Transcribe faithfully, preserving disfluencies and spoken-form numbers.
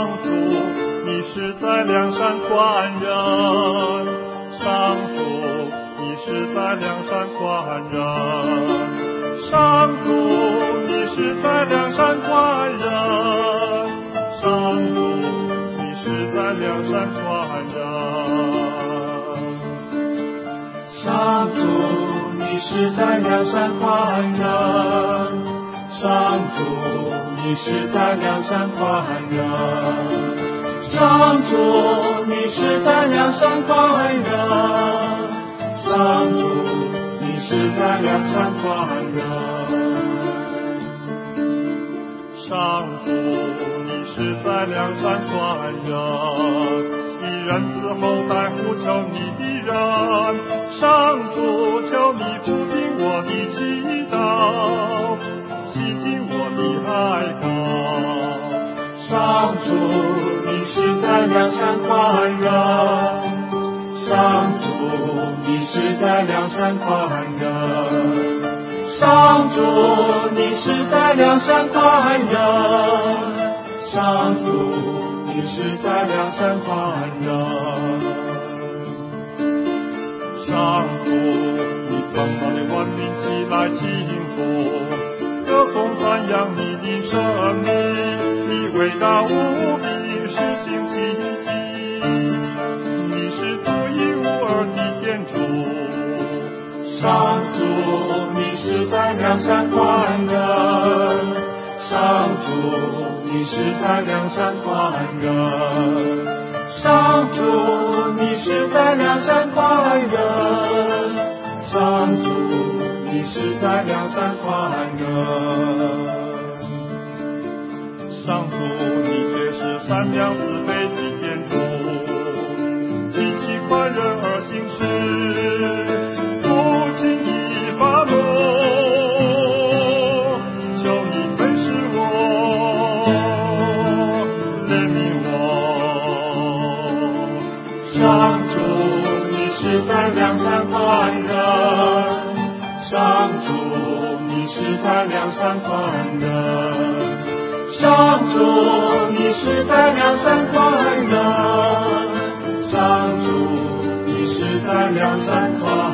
上主，你是在梁山宽仁，上主，你是在梁山宽仁，上主，你是在梁山宽仁，上主，你是在梁山宽仁，上主，你是在梁山宽仁，上主，你是在梁山宽仁，上主，你是在梁山宽仁，上主，你是在梁山宽仁，上主，你是在梁山宽仁，以人子后代呼求你的人，上主，求你俯听我的祈祷，细听我的哀告。上主，你是在梁山宽仁，上主，你是在梁山宽仁，上主，你是在梁山宽仁，上主，你是在梁山宽仁，上主，你怎么的万民起来庆祝，歌颂赞扬你的生命，你伟大无比，实行奇迹，你是独一无二的天主。上主，你是在梁山宽仁，上主，你是在梁山宽仁，上主，你是在梁山宽仁，上主，你是在梁山宽仁。上主，你却是善良慈悲的天主，极其宽仁而行事，不轻易发怒，求你垂视我，怜悯我。上主，你是在梁山宽仁，上主，你是在梁山宽仁，上主，你是在梁山宽仁，上主，你是在梁山宽仁。